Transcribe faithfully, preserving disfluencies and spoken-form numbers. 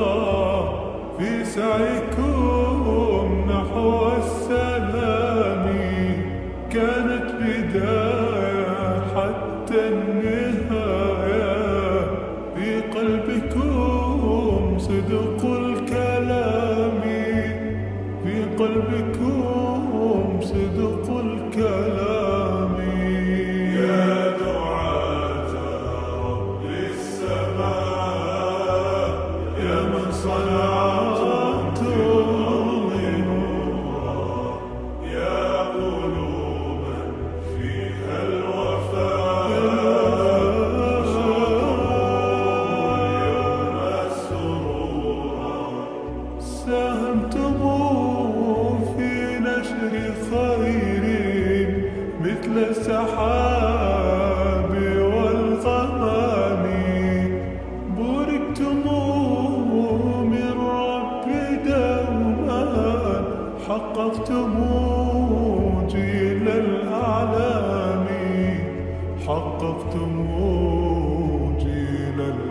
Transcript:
في سعيكم نحو السلام، كانت بداية حتى النهاية، في قلبكم صدق الكلام، في قلبكم صدق الكلام. يا دعاة رب السماء، يا من صنعتم نورا، يا قلوبا فيها الوفاء، اليوم سرورا. ساهمتم في نشر خير مثل السحاب والغمام، بوركتم من رب دوما، حققتم جيل الأعلام، حققتم جيل الأعلام.